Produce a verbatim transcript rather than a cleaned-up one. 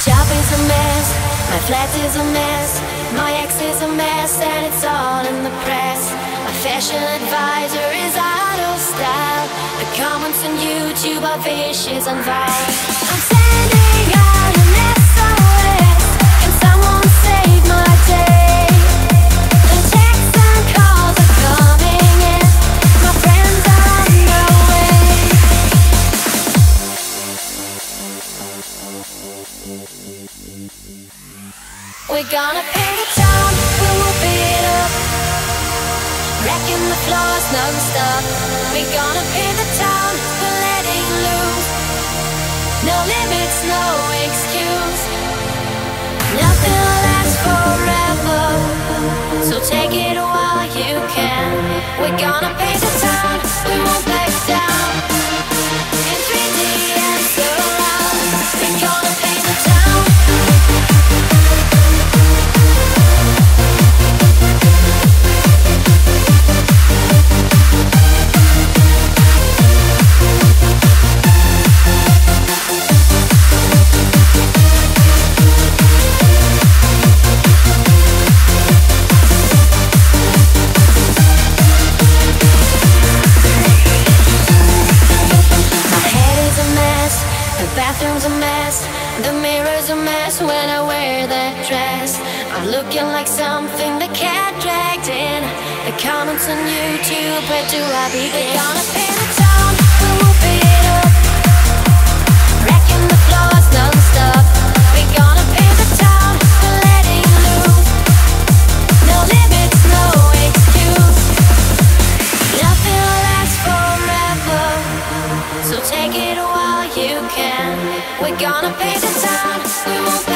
job is a mess, my flat is a mess, my ex is a mess, and it's all in the press. My fashion advisor is out of style. The comments on YouTube are vicious and vile. I'm sending out an S O S. Can someone save my day? The texts and calls are coming in. My friends are on their way. We're gonna paint the town, we'll whoop it up, wrecking the floors non-stop. We're gonna paint the town, we're letting loose. No limits, no excuse. Nothing lasts forever, so take it while you can. We're gonna paint the town, we won't back down. In three D and surround, we're gonna paint the town. Bathroom's a mess, the mirror's a mess when I wear that dress. I'm looking like something the cat dragged in. The comments on YouTube, where do I begin? We're gonna paint the town, we'll whoop it up, wrecking the floors non-stop. We're gonna paint the town, we're letting loose. No limits, no excuse. Nothing lasts forever, so take it while you can. We're gonna paint the town, we won't